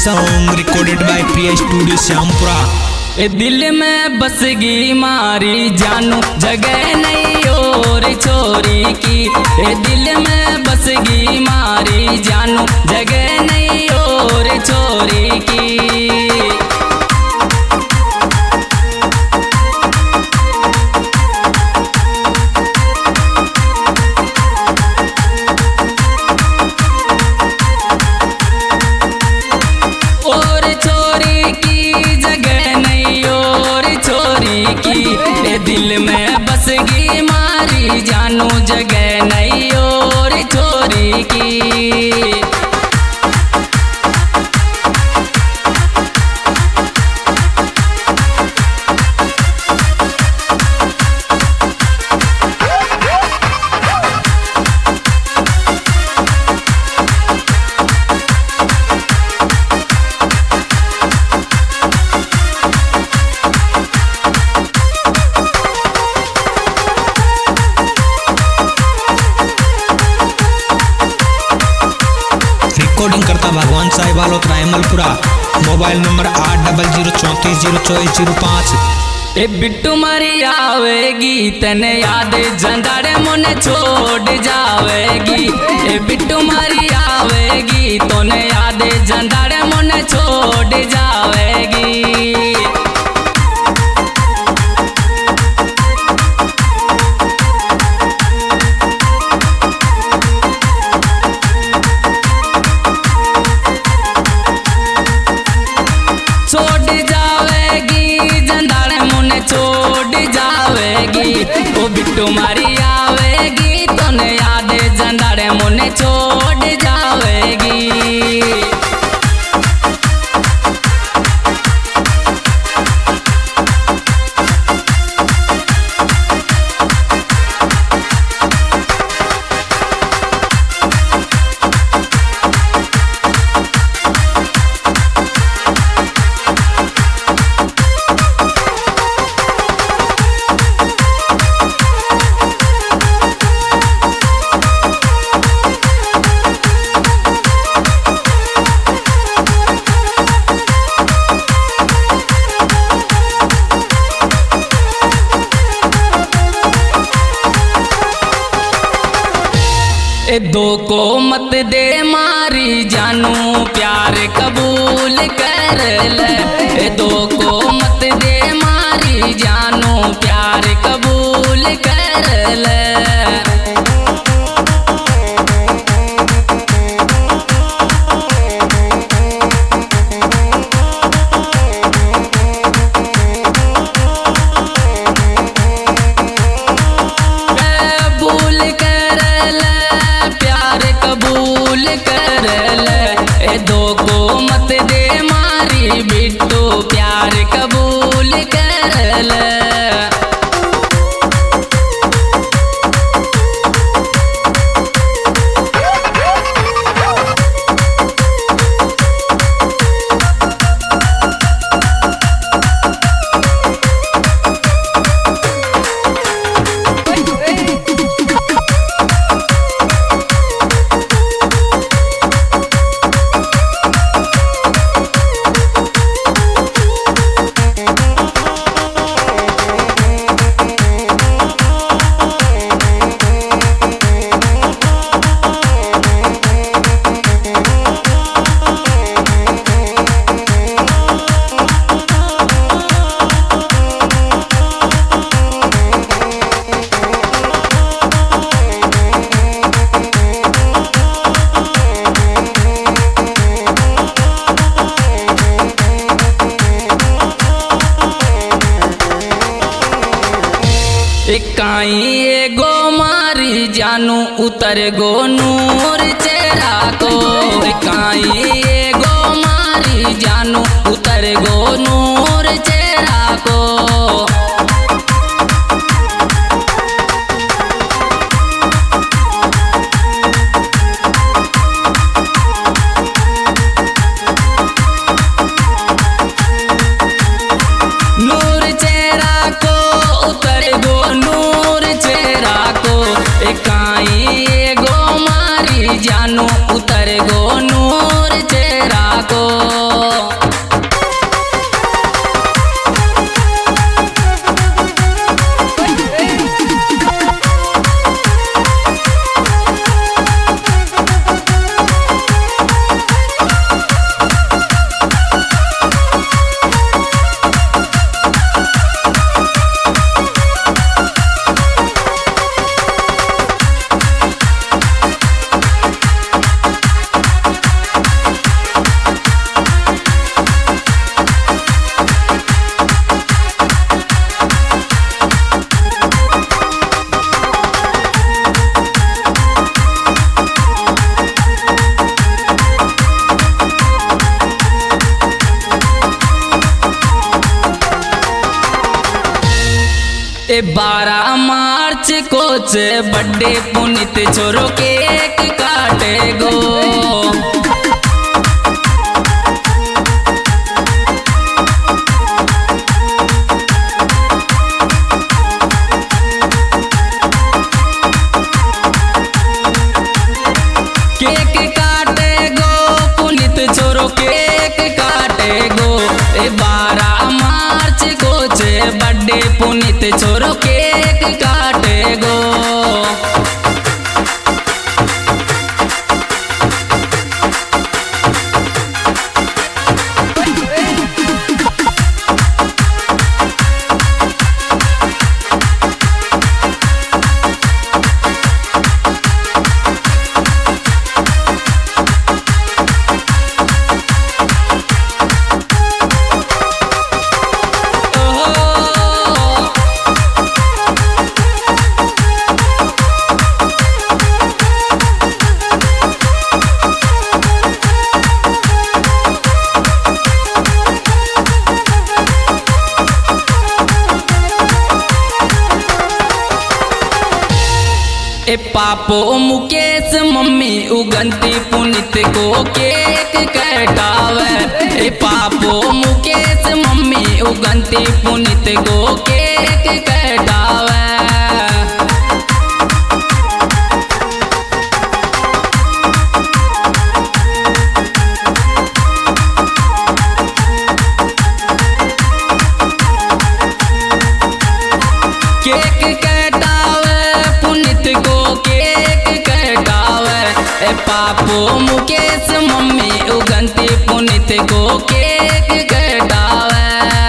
Song recorded by Priya studio Shyampura. ए दिल में बस गई मारी जानू जगह नहीं और छोरी की। ए दिल में बस गई मारी जानू जगह नहीं और छोरी की। दिल में बस गई मारी जानू जगह नहीं और चोरी की। रिकॉर्डिंग करता भगवान साहिब बालोत रायमलपुरा। Mobile number 8034044005। ए बिट्टू मारी आवेगी तने याद जंदाड़े मुने छोड़ जावेगी। ए बिट्टू मारी आवेगी तने याद जंदाड़े मुने छोड़ जावेगी। ओ बिट्टू मारी आवेगी तने याद जंदाड़े मुने छोड़ जावेगी। ए दो को मत दे मारी जानू प्यार कबूल कर ले। ए दो को मत दे मारी जानू प्यार कबूल कर ले। दो को मत दे मारी बिट्टू प्यार कबूल कर ले। काई गो मारी जानू उतर गो नूर चेहरा को। काई गो मारी जानू उतर गो नूर चेहरा को। नूर चेहरा को उतर गो नूर चेहरा को। काई गो मारी जानू उतर गो नूर चेहरा को। 12 मार्च को बर्थडे पुनीत छोरो केक काटे गो। केक काटे गो पुनीत छोरो केक काटे गो। 12 मार्च को बर्थडे पुनीत छोरो केक काटे गो। पापो मुकेश मम्मी उगंती पुनीत को केक कटावे। पापो मुकेश मम्मी उगंती पुनीत को केक कटावे। केक कटावे पुनीत को केक कटावे। पापो मुकेश मम्मी उगंती पुनीत को केक कटावे।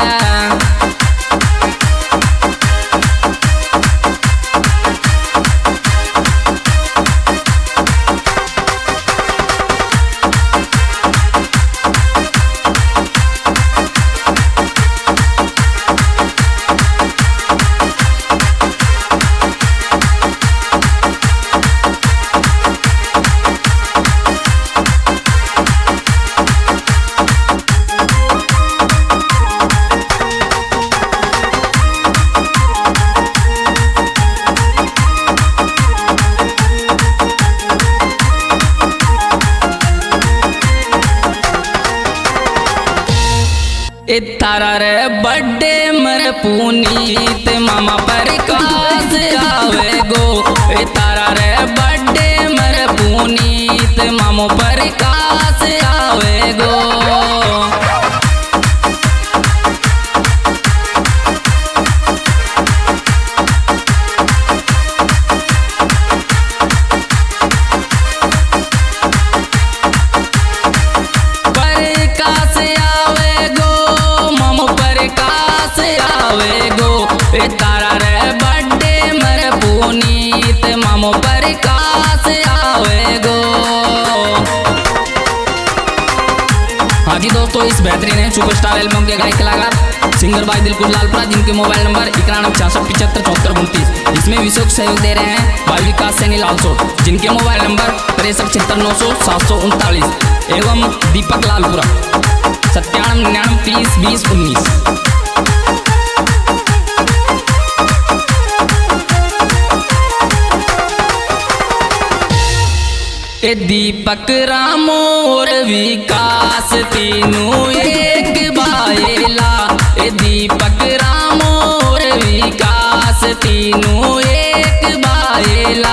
तारा रे बर्थडे मर पुनीत मामा प्रकाश आवे गो। तारा रे बर्थडे मर पुनीत मामो प्रकाश आवे गो। प्रकाश आवे गो मामो प्रकाश आवे गो। तारा रे बर्थडे मर पुनीत मामो प्रकाश आवे गो। हाँ जी दोस्तों, इस बेहतरीन है सुपरस्टार एल्बम के गायक कलाकार सिंगर भाई दिलकुश लालपुरा, जिनके मोबाइल नंबर 9166757429। इसमें विशेष सहयोग दे रहे हैं भाई विकास सैनी लालसोट, जिनके मोबाइल नंबर 6376900739 एवं दीपक लालपुरा 9799302019। दीपक रामो और विकास तीनों एक बायला। दीपक रामो और विकास तीनों एक बायला।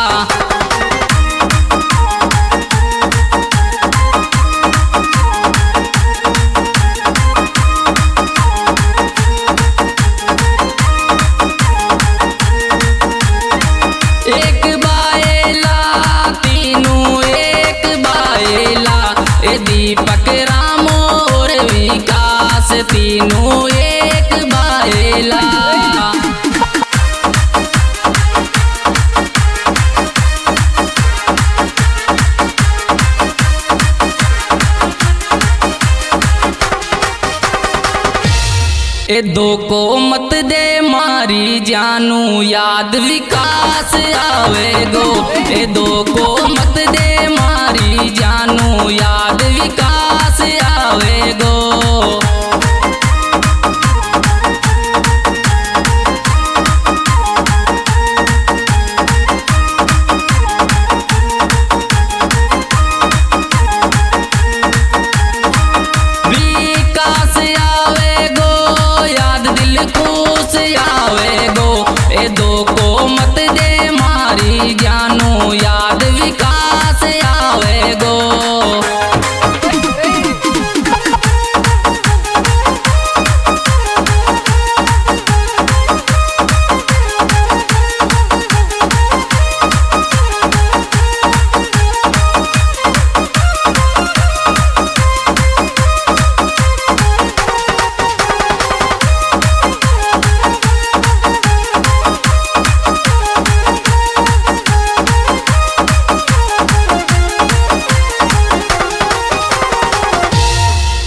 एक बायला तीनों एक बायला। दीपक रामो और विकास तीनों एक बायला। दो को मत दे मारी जानू याद विकास आवे गो। दो को मत दे मारी जानू याद विकास आवे गो। संतोष आवे गो। ए दो को मत दे मारी जानू याद विकास आवे गो।